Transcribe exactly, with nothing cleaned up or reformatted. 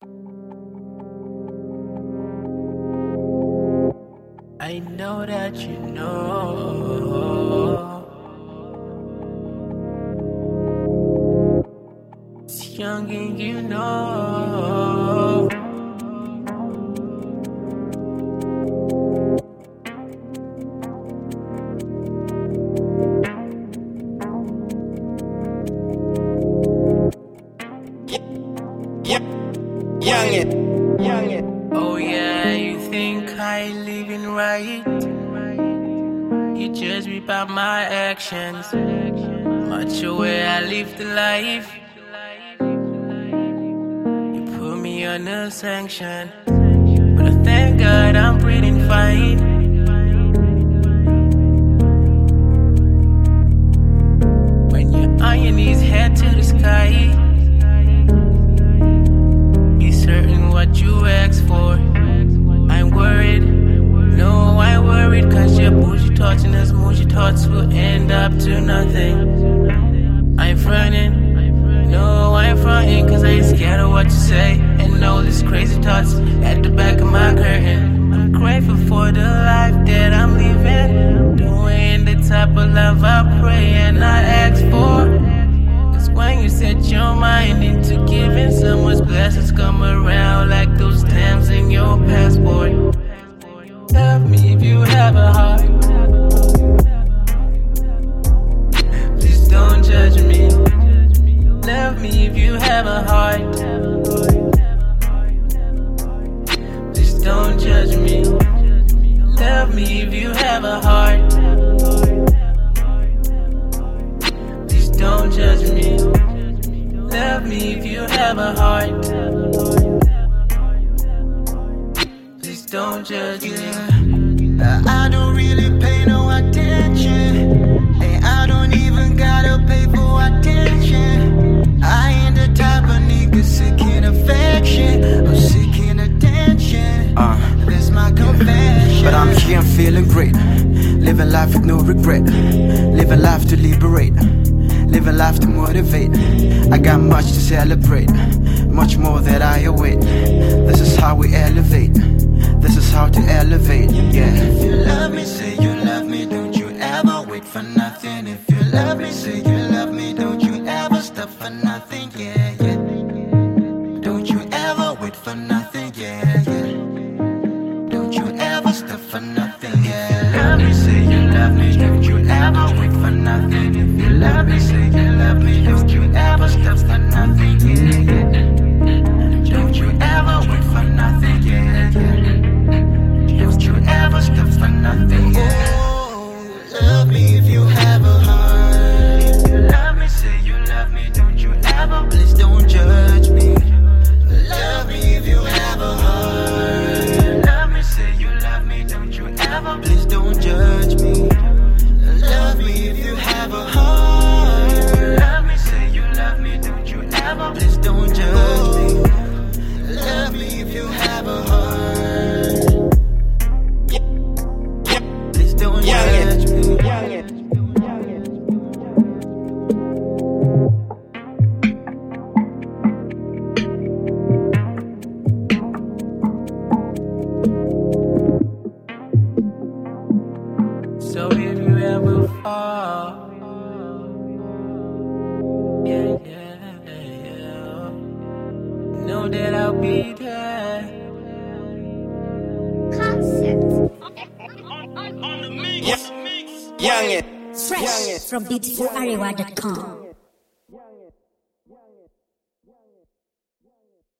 I know that you know. It's young and you know. Young it, young it. Oh yeah, you think I living right? You judge me by my actions, much the way I live the life. You put me under sanction, but I thank God I'm breathing fine. When you're on your knees, head to the sky, certain what you ask for. I'm worried, no, I'm worried, cause your bougie thoughts and those bougie thoughts will end up to nothing. I'm fronting, no, I'm fronting, cause I ain't scared of what you say, and all these crazy thoughts at the back of my curtain. I'm grateful for the life that I'm living, doing the type of love I pray and I ask for. When you set your mind into giving, so much blessings come around like those stamps in your passport. Tell me if you have a heart. Please don't judge me. Love me if you have a heart. Please don't judge me. Love me if you have a heart. Don't judge me. Love me if you have a heart. Please don't judge me. I don't really pay no attention. Hey, I don't even gotta pay for attention. I ain't the type of nigga seeking affection or seeking attention. Uh, That's my confession. But I'm here, I'm feeling great. Living life with no regret. Living life to liberate. Living life to motivate. I got much to celebrate, much more that I await. This is how we elevate. This is how to elevate, yeah. If you love me, say you love me. Don't you ever wait for nothing. If you love me, say you love me. Don't you ever stop for nothing, yeah, yeah. Don't you ever wait for nothing, yeah, yeah. Don't you ever stop for nothing, yeah. If you love me, say you love me. Don't you ever wait for nothing. If you love me, say you love me. Don't you ever stop for nothing, yeah, yeah. Don't you ever wait for nothing, yeah, yeah. Don't you ever stop for nothing, yeah. Oh, love me if you have a heart. If you love me, say you love me. Don't you ever, please don't judge me. Love me if you have a heart. Love me, say you love me. Don't you ever, please don't judge me. Love me if you have a heart. Love me, say you love me. Don't you ever, please don't judge me. Love me if you have a heart. Please don't judge me. So if you ever fall, yeah, yeah, yeah, know that I'll be there. Young it, Fresh from beautiful arewa dot com.